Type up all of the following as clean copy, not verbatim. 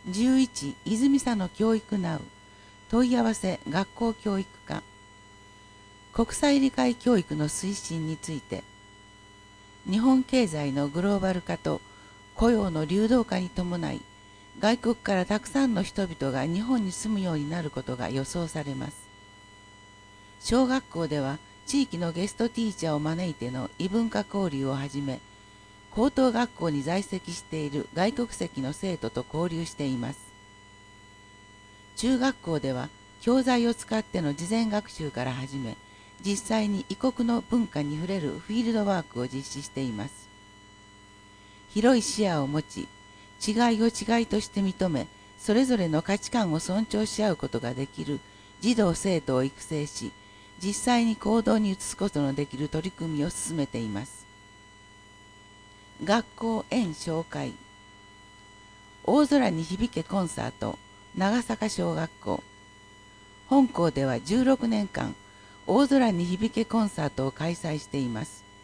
11、泉佐野教育ナウ問い合わせ学校教育課。国際理解教育の推進について、日本経済のグローバル化と雇用の流動化に伴い、外国からたくさんの人々が日本に住むようになることが予想されます。小学校では地域のゲストティーチャーを招いての異文化交流をはじめ、高等学校に在籍している外国籍の生徒と交流しています。中学校では教材を使っての事前学習から始め、実際に異国の文化に触れるフィールドワークを実施しています。広い視野を持ち、違いを違いとして認め、それぞれの価値観を尊重し合うことができる児童生徒を育成し、実際に行動に移すことのできる取り組みを進めています。学校園紹介。大空に響けコンサート、長坂小学校。本校では16年間、大空に響けコンサートを開催しています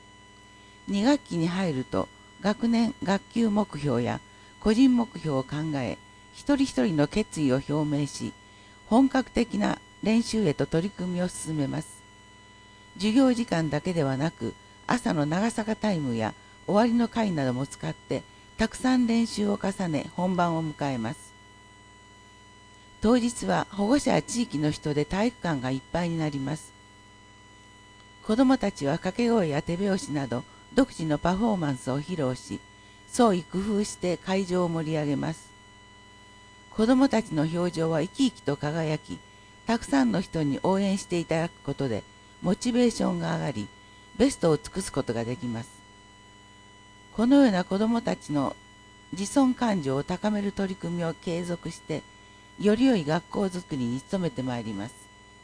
。2学期に入ると、学年学級目標や個人目標を考え、一人一人の決意を表明し、本格的な練習へと取り組みを進めます。授業時間だけではなく、朝の長坂タイムや終わりの会なども使って、たくさん練習を重ね、本番を迎えます。当日は保護者や地域の人で体育館がいっぱいになります。子どもたちは掛け声や手拍子など独自のパフォーマンスを披露し、創意工夫して会場を盛り上げます。子どもたちの表情は生き生きと輝き、たくさんの人に応援していただくことで、モチベーションが上がり、ベストを尽くすことができます。このような子どもたちの自尊感情を高める取り組みを継続して、より良い学校づくりに努めてまいります。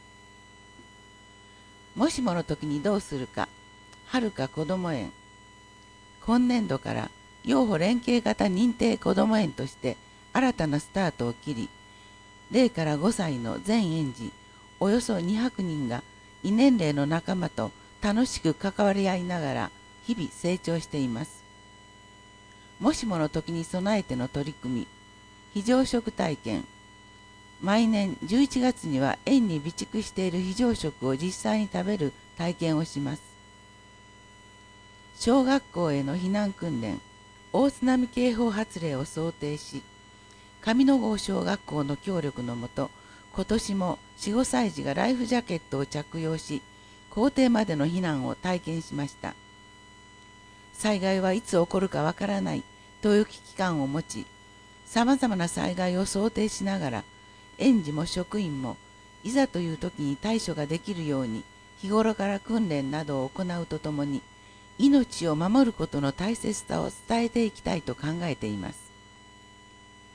もしもの時にどうするか、はるかこども園。今年度から幼保連携型認定こども園として新たなスタートを切り、0から5歳の全園児およそ200人が異年齢の仲間と楽しく関わり合いながら日々成長しています。もしもの時に備えての取り組み、非常食体験。毎年11月には園に備蓄している非常食を実際に食べる体験をします。小学校への避難訓練、大津波警報発令を想定し、上野郷小学校の協力のもと、今年も4、5歳児がライフジャケットを着用し、校庭までの避難を体験しました。災害はいつ起こるかわからないという危機感を持ち、さまざまな災害を想定しながら、園児も職員もいざという時に対処ができるように日頃から訓練などを行うとともに、命を守ることの大切さを伝えていきたいと考えています。